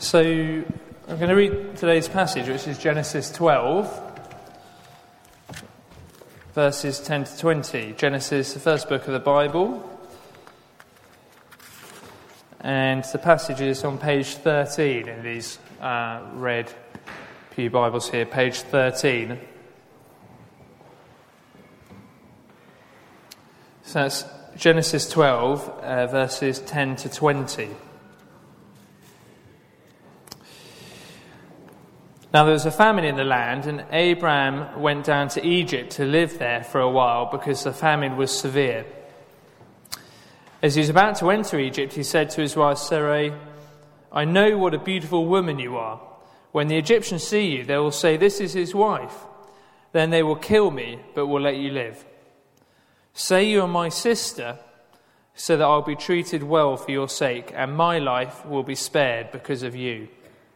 So I'm going to read today's passage, which is Genesis 12, verses 10 to 20. Genesis, the first book of the Bible. And the passage is on page 13 in these red Pew Bibles here, page 13. So that's Genesis 12, verses 10 to 20. Now there was a famine in the land, and Abraham went down to Egypt to live there for a while because the famine was severe. As he was about to enter Egypt, he said to his wife Sarai, "I know what a beautiful woman you are. When the Egyptians see you, they will say, 'This is his wife.' Then they will kill me, but will let you live. Say you are my sister, so that I'll be treated well for your sake, and my life will be spared because of you."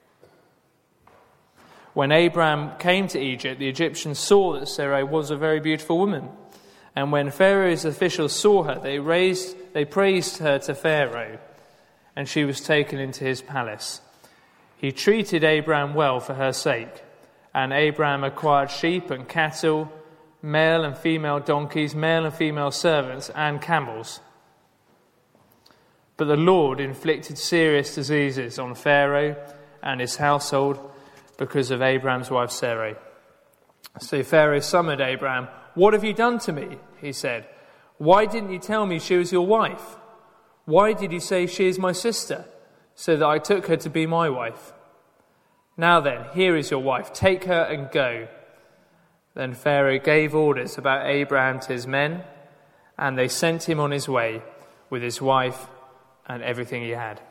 When Abraham came to Egypt, the Egyptians saw that Sarai was a very beautiful woman. And when Pharaoh's officials saw her, they praised her to Pharaoh, and she was taken into his palace. He treated Abraham well for her sake, and Abraham acquired sheep and cattle, male and female donkeys, male and female servants, and camels. But the Lord inflicted serious diseases on Pharaoh and his household because of Abraham's wife Sarai. So Pharaoh summoned Abraham. "What have you done to me?" he said. "Why didn't you tell me she was your wife? Why did you say she is my sister, so that I took her to be my wife? Now then, here is your wife. Take her and go." Then Pharaoh gave orders about Abraham to his men, and they sent him on his way with his wife and everything he had.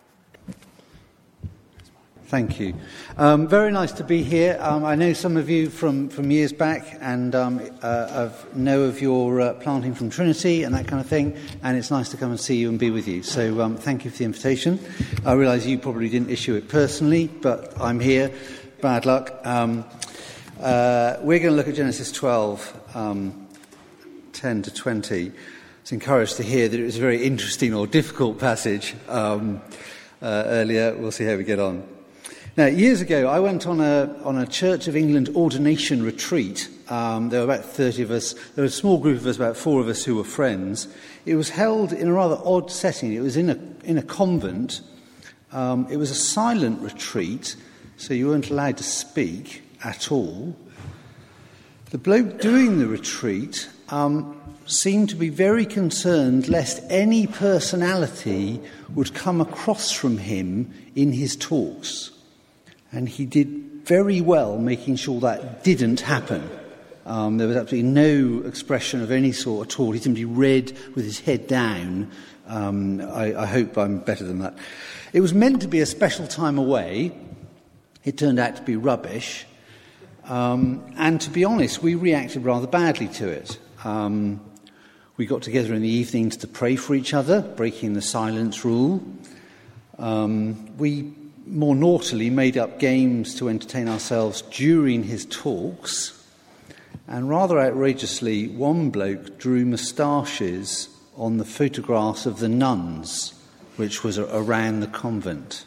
Thank you. Very nice to be here. I know some of you from years back, and know of your planting from Trinity and that kind of thing, and it's nice to come and see you and be with you. So thank you for the invitation. I realise you probably didn't issue it personally, but I'm here. Bad luck. We're going to look at Genesis 12, 10 to 20. I was encouraged to hear that it was a very interesting or difficult passage earlier. We'll see how we get on. Now, years ago, I went on a Church of England ordination retreat. There were about 30 of us. There was a small group of us, about 4 of us who were friends. It was held in a rather odd setting. It was in a convent. It was a silent retreat, so you weren't allowed to speak at all. The bloke doing the retreat seemed to be very concerned lest any personality would come across from him in his talks. And he did very well making sure that didn't happen. There was absolutely no expression of any sort at all. He simply read with his head down. I hope I'm better than that. It was meant to be a special time away. It turned out to be rubbish. And to be honest, we reacted rather badly to it. We got together in the evenings to pray for each other, breaking the silence rule. We more naughtily made up games to entertain ourselves during his talks, and rather outrageously, one bloke drew moustaches on the photographs of the nuns, which was around the convent.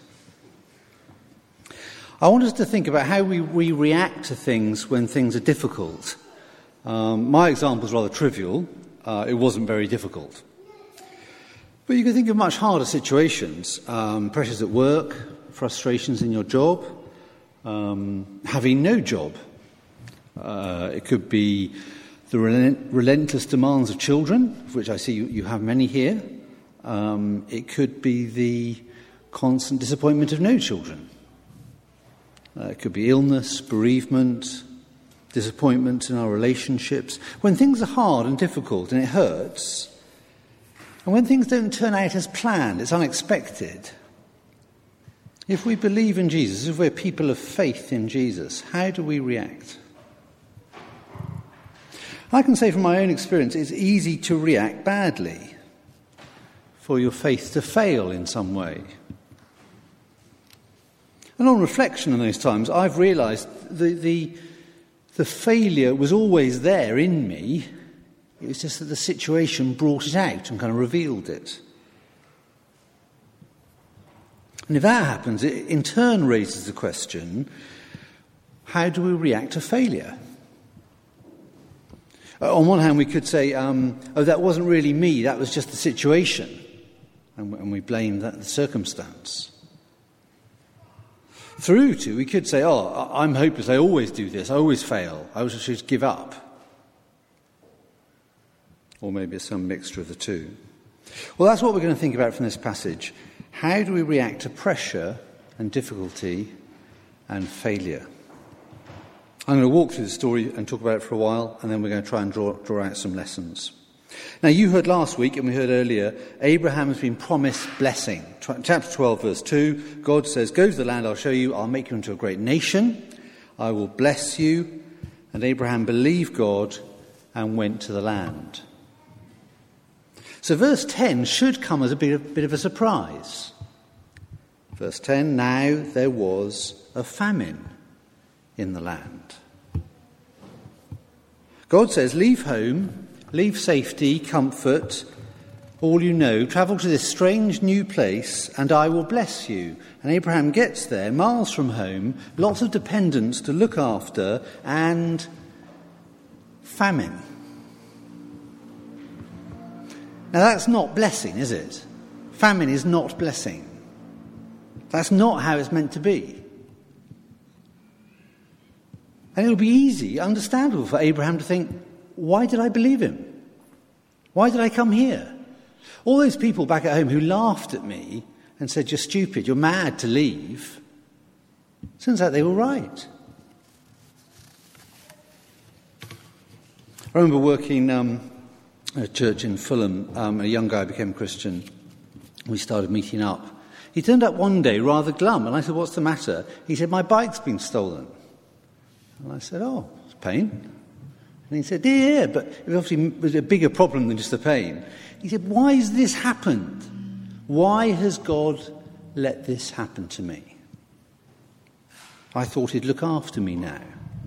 I want us to think about how we react to things when things are difficult. My example is rather trivial. It wasn't very difficult. But you can think of much harder situations. Pressures at work, frustrations in your job, having no job. It could be the relentless demands of children, of which I see you have many here. It could be the constant disappointment of no children. It could be illness, bereavement, disappointment in our relationships. When things are hard and difficult and it hurts, and when things don't turn out as planned, it's unexpected. If we believe in Jesus, if we're people of faith in Jesus, how do we react? I can say from my own experience, it's easy to react badly, for your faith to fail in some way. And on reflection on those times, I've realised the failure was always there in me. It was just that the situation brought it out and kind of revealed it. And if that happens, it in turn raises the question, how do we react to failure? On one hand, we could say, that wasn't really me, that was just the situation. And we blame the circumstance. Through to, we could say, I'm hopeless, I always do this, I always fail, I should just give up. Or maybe it's some mixture of the two. Well, that's what we're going to think about from this passage. How do we react to pressure and difficulty and failure? I'm going to walk through the story and talk about it for a while, and then we're going to try and draw out some lessons. Now, you heard last week, and we heard earlier, Abraham has been promised blessing. Chapter 12, verse 2, God says, go to the land I'll show you, I'll make you into a great nation, I will bless you. And Abraham believed God and went to the land. So verse 10 should come as a bit of a surprise. Verse 10, now there was a famine in the land. God says, leave home, leave safety, comfort, all you know, travel to this strange new place, and I will bless you. And Abraham gets there, miles from home, lots of dependents to look after, and famine. Now that's not blessing, is it? Famine is not blessing. That's not how it's meant to be. And it would be easy, understandable for Abraham to think, why did I believe him? Why did I come here? All those people back at home who laughed at me and said, you're stupid, you're mad to leave. Turns out they were right. I remember working at a church in Fulham. A young guy became a Christian. We started meeting up. He turned up one day rather glum, and I said, what's the matter? He said, my bike's been stolen. And I said, it's pain. And he said, yeah, but it obviously was a bigger problem than just the pain. He said, why has this happened? Why has God let this happen to me? I thought he'd look after me now.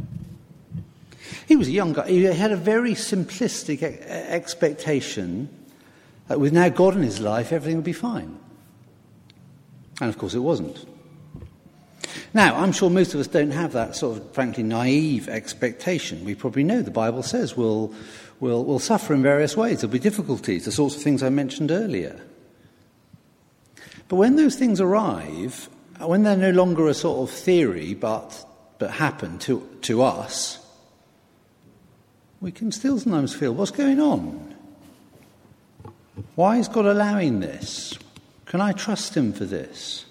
He was a young guy. He had a very simplistic expectation that with now God in his life, everything would be fine. And of course it wasn't. Now, I'm sure most of us don't have that sort of, frankly, naive expectation. We probably know the Bible says we'll suffer in various ways. There'll be difficulties, the sorts of things I mentioned earlier. But when those things arrive, when they're no longer a sort of theory, but happen to us, we can still sometimes feel, what's going on? Why is God allowing this? Can I trust him for this?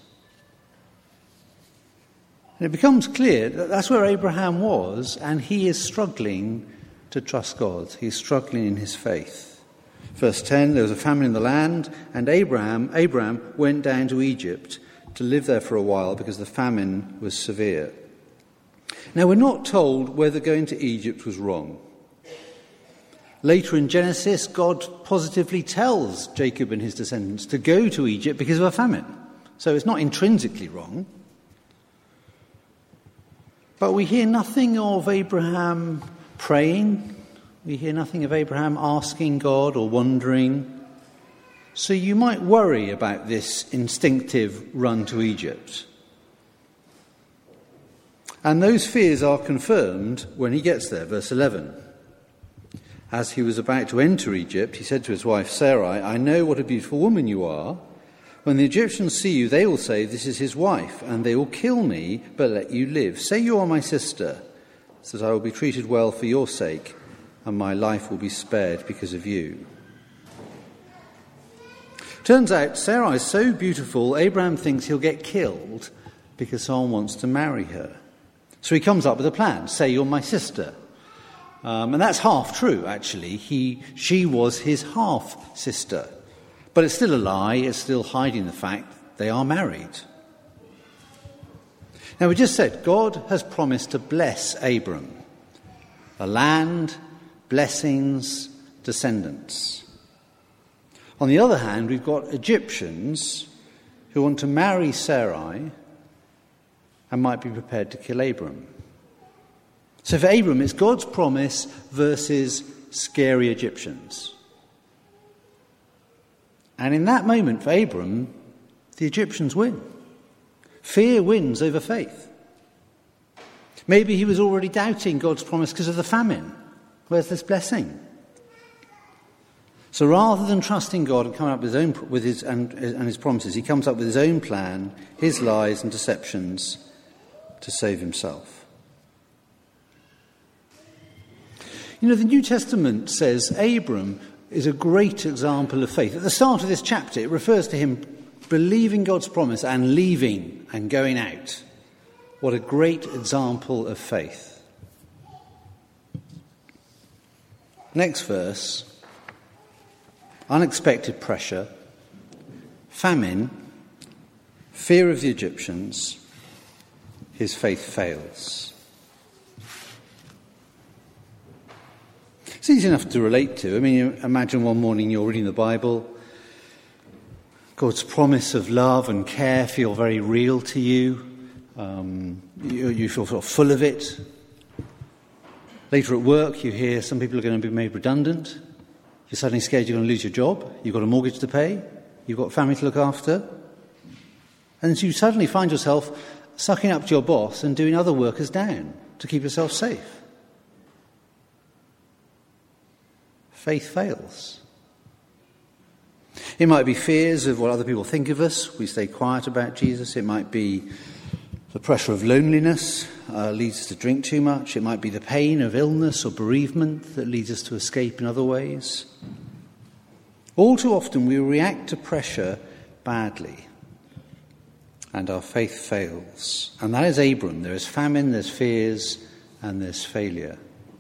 And it becomes clear that that's where Abraham was, and he is struggling to trust God. He's struggling in his faith. Verse 10, there was a famine in the land, and Abraham went down to Egypt to live there for a while because the famine was severe. Now, we're not told whether going to Egypt was wrong. Later in Genesis, God positively tells Jacob and his descendants to go to Egypt because of a famine. So it's not intrinsically wrong. But we hear nothing of Abraham praying. We hear nothing of Abraham asking God or wondering. So you might worry about this instinctive run to Egypt. And those fears are confirmed when he gets there, verse 11. As he was about to enter Egypt, he said to his wife Sarai, I know what a beautiful woman you are. When the Egyptians see you, they will say, this is his wife, and they will kill me, but let you live. Say you are my sister, so that I will be treated well for your sake, and my life will be spared because of you. Turns out Sarai is so beautiful, Abraham thinks he'll get killed because someone wants to marry her. So he comes up with a plan. Say you're my sister. And that's half true, actually. She was his half-sister. But it's still a lie. It's still hiding the fact they are married. Now, we just said God has promised to bless Abram. A land, blessings, descendants. On the other hand, we've got Egyptians who want to marry Sarai and might be prepared to kill Abram. So for Abram, it's God's promise versus scary Egyptians. And in that moment, for Abram, the Egyptians win. Fear wins over faith. Maybe he was already doubting God's promise because of the famine. Where's this blessing? So rather than trusting God and coming up with his promises, he comes up with his own plan, his lies and deceptions to save himself. You know, the New Testament says Abram is a great example of faith. At the start of this chapter, it refers to him believing God's promise and leaving and going out. What a great example of faith. Next verse. Unexpected pressure, famine, fear of the Egyptians, his faith fails. It's easy enough to relate to. I mean, you imagine one morning you're reading the Bible, God's promise of love and care feel very real to you. You feel sort of full of it. Later at work, you hear some people are going to be made redundant. You're suddenly scared you're going to lose your job. You've got a mortgage to pay. You've got family to look after. And you suddenly find yourself sucking up to your boss and doing other workers down to keep yourself safe. Faith fails. It might be fears of what other people think of us. We stay quiet about Jesus. It might be the pressure of loneliness leads us to drink too much. It might be the pain of illness or bereavement that leads us to escape in other ways. All too often we react to pressure badly and our faith fails. And that is Abram. There is famine, there's fears, and there's failure.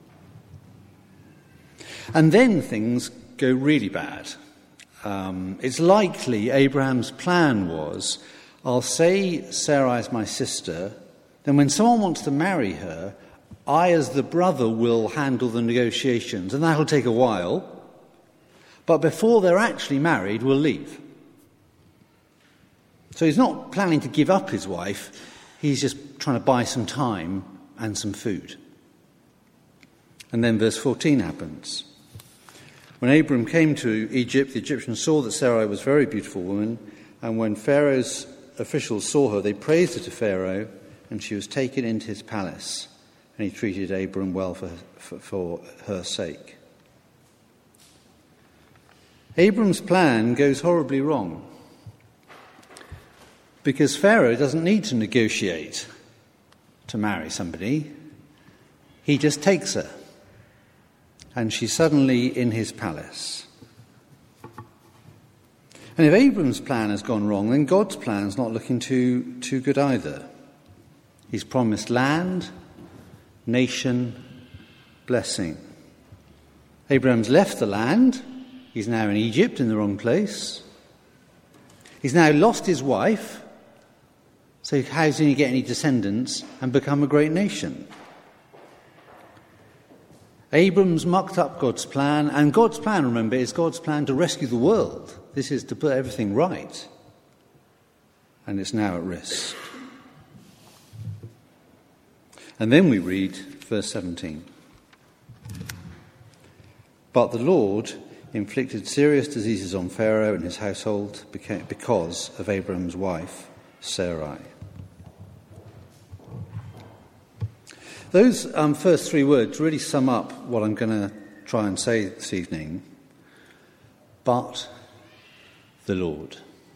And then things go really bad. It's likely Abraham's plan was, I'll say Sarai is my sister, then when someone wants to marry her, I as the brother will handle the negotiations, and that'll take a while, but before they're actually married, we'll leave. So he's not planning to give up his wife, he's just trying to buy some time and some food. And then verse 14 happens. When Abram came to Egypt, the Egyptians saw that Sarai was a very beautiful woman, and when Pharaoh's officials saw her, they praised her to Pharaoh, and she was taken into his palace, and he treated Abram well for her sake. Abram's plan goes horribly wrong, because Pharaoh doesn't need to negotiate to marry somebody. He just takes her, and she's suddenly in his palace. And if Abram's plan has gone wrong, then God's plan's not looking too good either. He's promised land, nation, blessing. Abraham's left the land. He's now in Egypt, in the wrong place. He's now lost his wife. So how's he going to get any descendants and become a great nation? Abram's mucked up God's plan, and God's plan, remember, is God's plan to rescue the world. This is to put everything right. And it's now at risk. And then we read verse 17. But the Lord inflicted serious diseases on Pharaoh and his household because of Abram's wife, Sarai. Those first three words really sum up what I'm going to try and say this evening. But the Lord.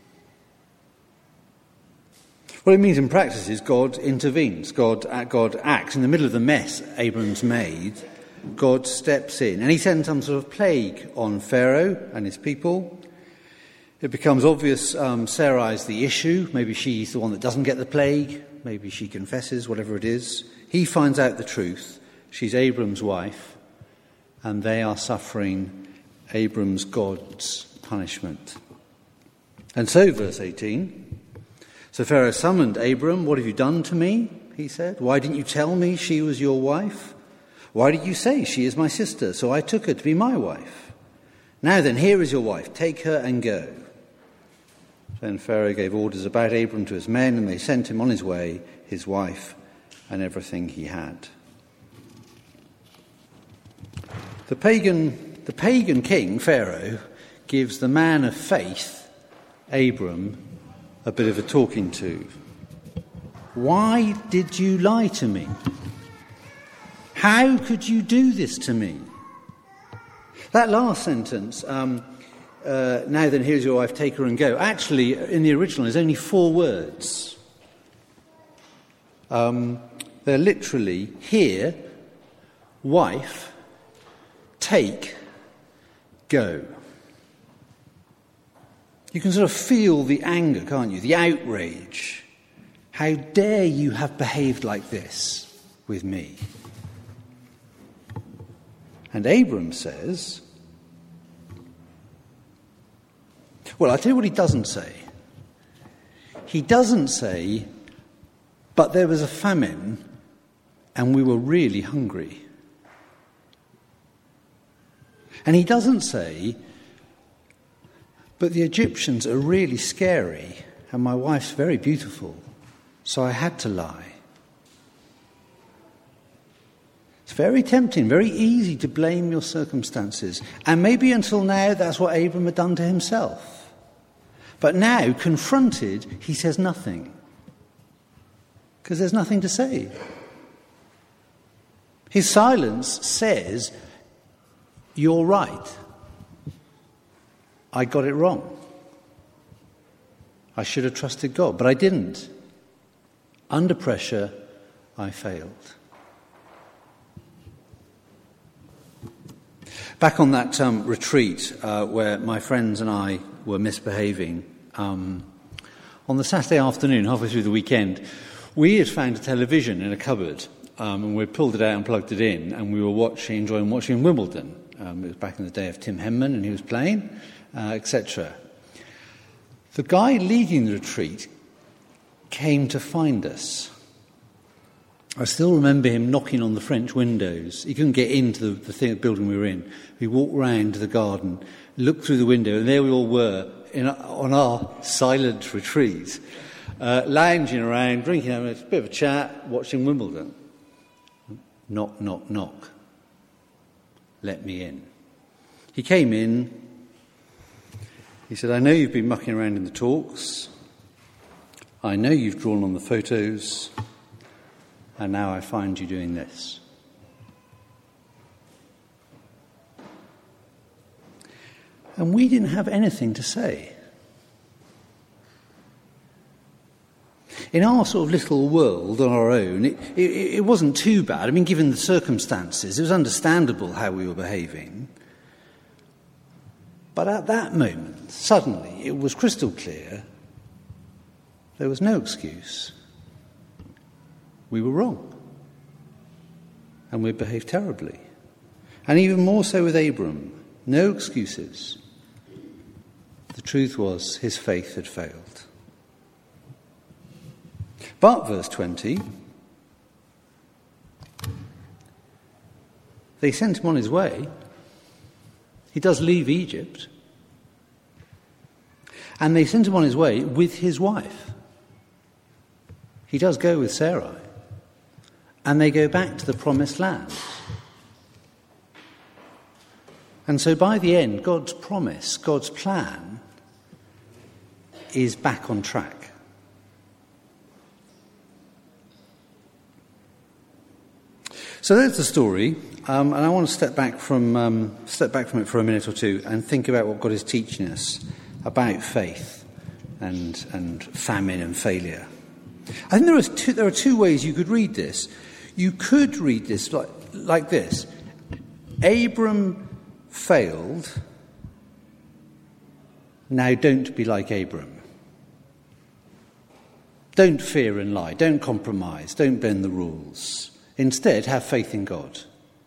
What it means in practice is God intervenes. God acts. In the middle of the mess Abram's made, God steps in. And he sends some sort of plague on Pharaoh and his people. It becomes obvious Sarai's the issue. Maybe she's the one that doesn't get the plague. Maybe she confesses, whatever it is. He finds out the truth. She's Abram's wife. And they are suffering Abram's God's punishment. And so, verse 18, so Pharaoh summoned Abram. What have you done to me? He said. Why didn't you tell me she was your wife? Why did you say she is my sister? So I took her to be my wife. Now then, here is your wife. Take her and go. Then Pharaoh gave orders about Abram to his men, and they sent him on his way, his wife, and everything he had. The pagan king, Pharaoh, gives the man of faith, Abram, a bit of a talking to. Why did you lie to me? How could you do this to me? That last sentence, now then, here's your wife, take her and go. Actually, in the original, is only 4 words. They're literally, here, wife, take, go. You can sort of feel the anger, can't you? The outrage. How dare you have behaved like this with me? And Abram says, well, I'll tell you what he doesn't say. He doesn't say, but there was a famine and we were really hungry. And he doesn't say, but the Egyptians are really scary and my wife's very beautiful, so I had to lie. It's very tempting, very easy to blame your circumstances. And maybe until now that's what Abram had done to himself. But now, confronted, he says nothing. Because there's nothing to say. His silence says, you're right. I got it wrong. I should have trusted God, but I didn't. Under pressure, I failed. Back on that retreat where my friends and I were misbehaving, on the Saturday afternoon, halfway through the weekend, we had found a television in a cupboard, and we pulled it out and plugged it in, and we were enjoying watching Wimbledon. It was back in the day of Tim Henman, and he was playing, etc. The guy leading the retreat came to find us. I still remember him knocking on the French windows. He couldn't get into the building we were in. We walked round to the garden, looked through the window, and there we all were on our silent retreat, lounging around, drinking, having a bit of a chat, watching Wimbledon. Knock, knock, knock. Let me in. He came in. He said, I know you've been mucking around in the talks. I know you've drawn on the photos. And now I find you doing this. And we didn't have anything to say. In our sort of little world on our own, it wasn't too bad. I mean, given the circumstances, it was understandable how we were behaving. But at that moment, suddenly, it was crystal clear there was no excuse. We were wrong. And we behaved terribly. And even more so with Abram. No excuses. The truth was his faith had failed. But, verse 20, they sent him on his way. He does leave Egypt. And they sent him on his way with his wife. He does go with Sarai. And they go back to the promised land. And so by the end, God's promise, God's plan, is back on track. So there's the story, and I want to step back from it for a minute or two and think about what God is teaching us about faith and famine and failure. I think there are two ways you could read this. You could read this like this. Abram failed. Now don't be like Abram. Don't fear and lie. Don't compromise. Don't bend the rules. Instead, have faith in God.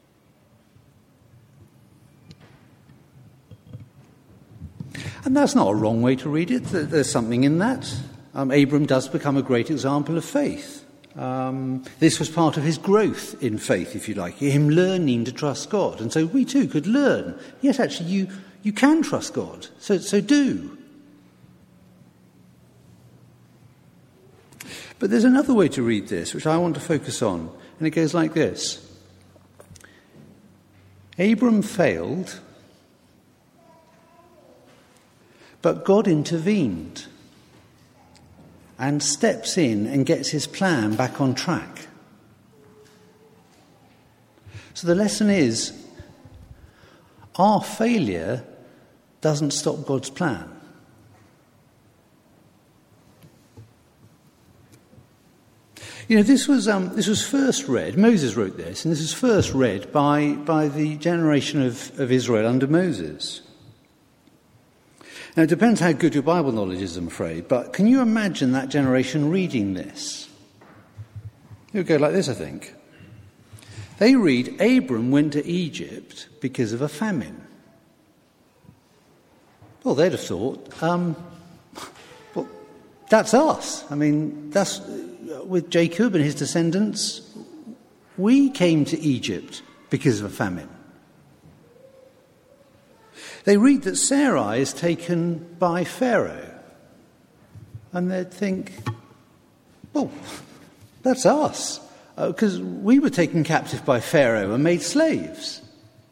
And that's not a wrong way to read it. There's something in that. Abram does become a great example of faith. This was part of his growth in faith, if you like, him learning to trust God. And so we too could learn, yes, actually, you can trust God, so do. But there's another way to read this, which I want to focus on, and it goes like this. Abram failed, but God intervened. and steps in and gets his plan back on track. So the lesson is, our failure doesn't stop God's plan. You know, this was first read, Moses wrote this, and this was first read by the generation of Israel under Moses. Now, it depends how good your Bible knowledge is, I'm afraid, but can you imagine that generation reading this? It would go like this, I think. They read, Abram went to Egypt because of a famine. Well, they'd have thought, well, that's us. I mean, that's with Jacob and his descendants. We came to Egypt because of a famine. They read that Sarai is taken by Pharaoh, and they'd think, well, that's us, because we were taken captive by Pharaoh and made slaves.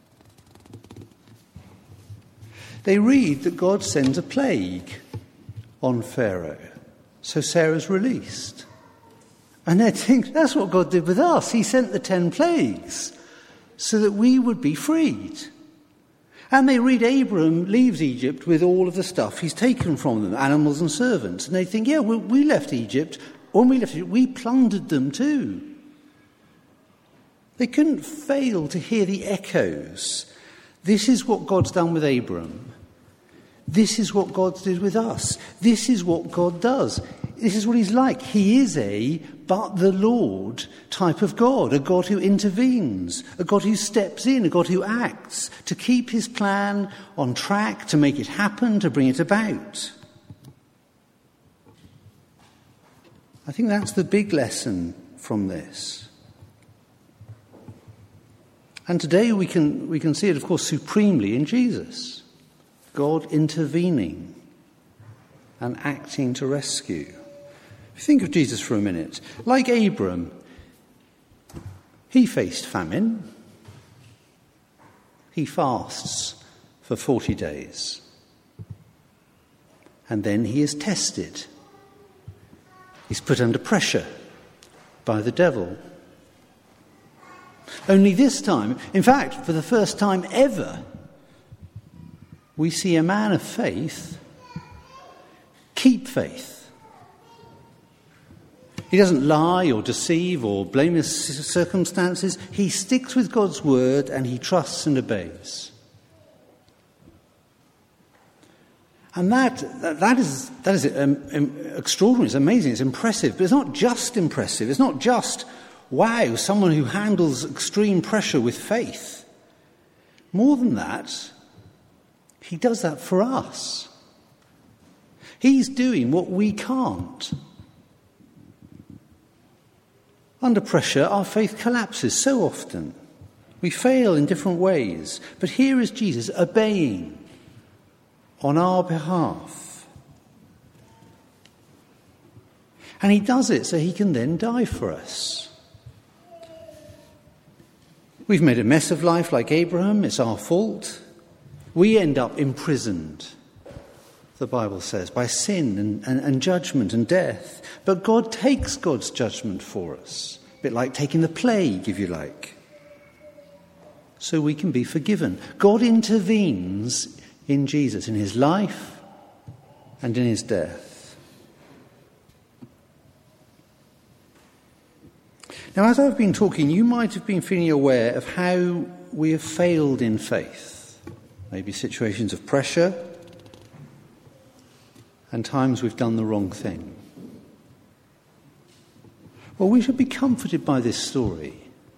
They read that God sends a plague on Pharaoh, so Sarah's released. And they'd think, that's what God did with us. He sent the 10 plagues so that we would be freed. And they read Abram leaves Egypt with all of the stuff he's taken from them, animals and servants. And they think, yeah, we left Egypt. When we left Egypt, we plundered them too. They couldn't fail to hear the echoes. This is what God's done with Abram. This is what God did with us. This is what God does. This is what he's like. He is a but the Lord type of God, a God who intervenes, a God who steps in, a God who acts to keep his plan on track, to make it happen, to bring it about. I think that's the big lesson from this. And today we can see it, of course, supremely in Jesus. God intervening and acting to rescue. Think of Jesus for a minute. Like Abram, he faced famine. He fasts for 40 days. And then he is tested. He's put under pressure by the devil. Only this time, in fact, for the first time ever, we see a man of faith keep faith. He doesn't lie or deceive or blame his circumstances. He sticks with God's word and he trusts and obeys. And that is extraordinary. It's amazing. It's impressive. But it's not just impressive. It's not just, wow, someone who handles extreme pressure with faith. More than that, he does that for us. He's doing what we can't. Under pressure, our faith collapses so often. We fail in different ways. But here is Jesus obeying on our behalf. And he does it so he can then die for us. We've made a mess of life like Abraham. It's our fault. We end up imprisoned, the Bible says, by sin and judgment and death. But God takes God's judgment for us, a bit like taking the plague, if you like, so we can be forgiven. God intervenes in Jesus, in his life and in his death. Now, as I've been talking, you might have been feeling aware of how we have failed in faith. Maybe situations of pressure, and times we've done the wrong thing. Well, we should be comforted by this story.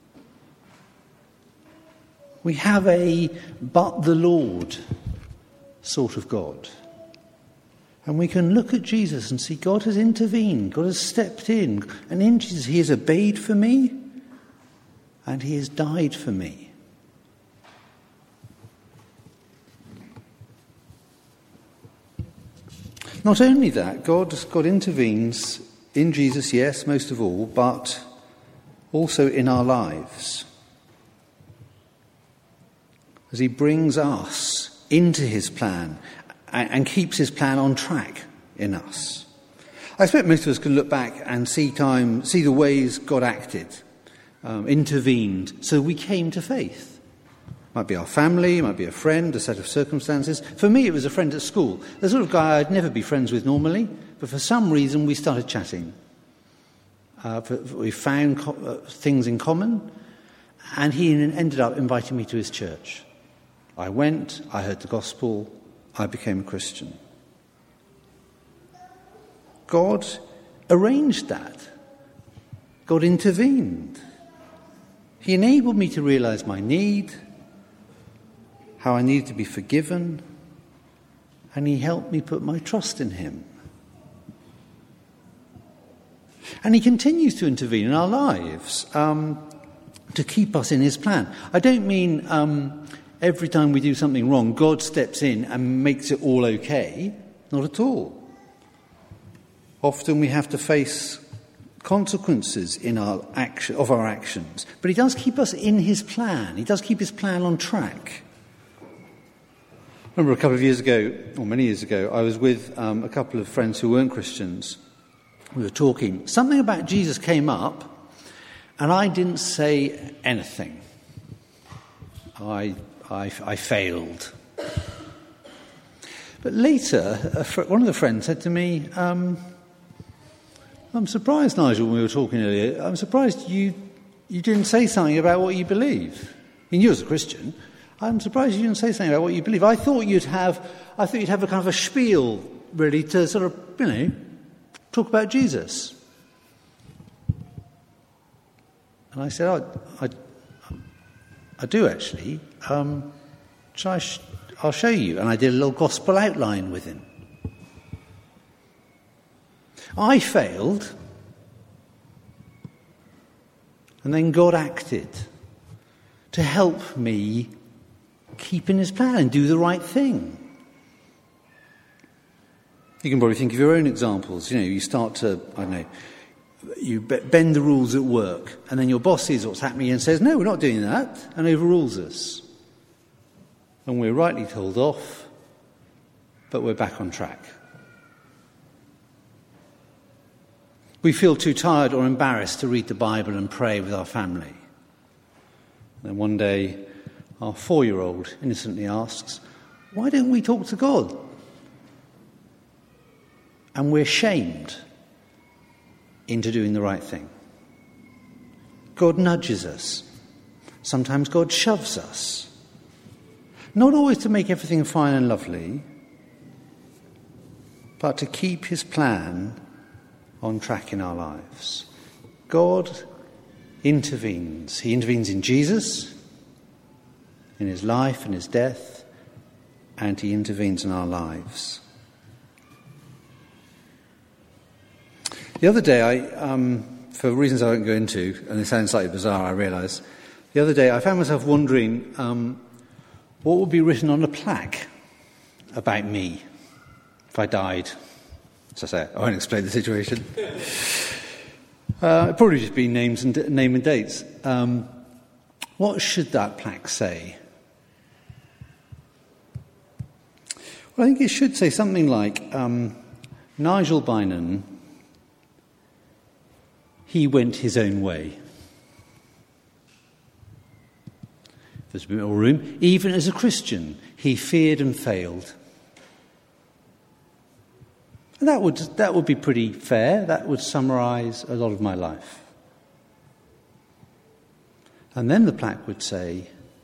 We have a but the Lord sort of God. And we can look at Jesus and see God has intervened, God has stepped in, and in Jesus he has obeyed for me and he has died for me. Not only that, God intervenes in Jesus, yes, most of all, but also in our lives. As he brings us into his plan and keeps his plan on track in us. I expect most of us can look back and see the ways God acted, intervened, so we came to faith. It might be our family, it might be a friend, a set of circumstances. For me, it was a friend at school, the sort of guy I'd never be friends with normally, but for some reason we started chatting. We found things in common, and he ended up inviting me to his church. I went, I heard the gospel, I became a Christian. God arranged that. God intervened. He enabled me to realize my need, how I needed to be forgiven, and he helped me put my trust in him. And he continues to intervene in our lives to keep us in his plan. I don't mean every time we do something wrong, God steps in and makes it all okay. Not at all. Often we have to face consequences of our actions. But he does keep us in his plan. He does keep his plan on track. I remember a couple of years ago, or many years ago, I was with a couple of friends who weren't Christians. We were talking. Something about Jesus came up, and I didn't say anything. I failed. But later, one of the friends said to me, I'm surprised, Nigel, when we were talking earlier, I'm surprised you didn't say something about what you believe. I mean, you as a Christian, I'm surprised you didn't say something about what you believe. I thought you'd have a kind of a spiel, really, to sort of, talk about Jesus. And I said, I do actually. I'll show you. And I did a little gospel outline with him. I failed, and then God acted to help me keep in his plan and do the right thing. You can probably think of your own examples. You start to, you bend the rules at work, and then your boss sees what's happening and says, no, we're not doing that, and overrules us. And we're rightly told off, but we're back on track. We feel too tired or embarrassed to read the Bible and pray with our family. Then one day, our 4-year-old innocently asks, why don't we talk to God? And we're shamed into doing the right thing. God nudges us. Sometimes God shoves us. Not always to make everything fine and lovely, but to keep his plan on track in our lives. God intervenes. He intervenes in Jesus, in his life and his death, and he intervenes in our lives. The other day, for reasons I won't go into, and it sounds slightly bizarre, I realise, the other day I found myself wondering what would be written on a plaque about me if I died. As I say, I won't explain the situation. It'd probably just be name and dates. What should that plaque say? Well, I think it should say something like, Nigel Bynon, he went his own way. There's a bit more room. Even as a Christian, he feared and failed. And that would be pretty fair. That would summarise a lot of my life. And then the plaque would say,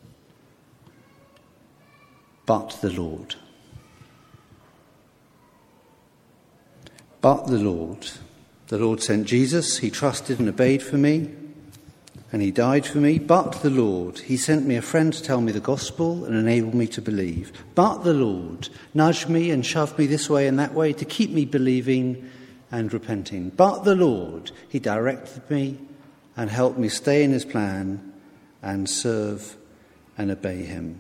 but the Lord. But the Lord. The Lord sent Jesus. He trusted and obeyed for me. And he died for me. But the Lord. He sent me a friend to tell me the gospel and enable me to believe. But the Lord nudged me and shoved me this way and that way to keep me believing and repenting. But the Lord, he directed me and helped me stay in his plan and serve and obey him.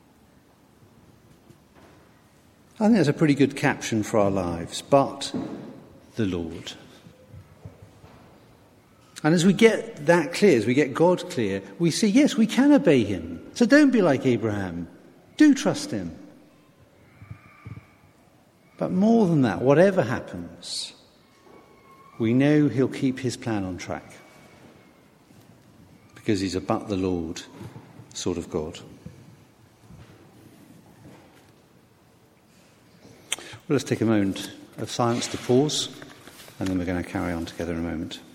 I think that's a pretty good caption for our lives. But the Lord. And as we get that clear, as we get God clear, we see, yes, we can obey him. So don't be like Abraham. Do trust him. But more than that, whatever happens, we know he'll keep his plan on track because he's a but the Lord sort of God. Well, let's take a moment of silence to pause, and then we're going to carry on together in a moment.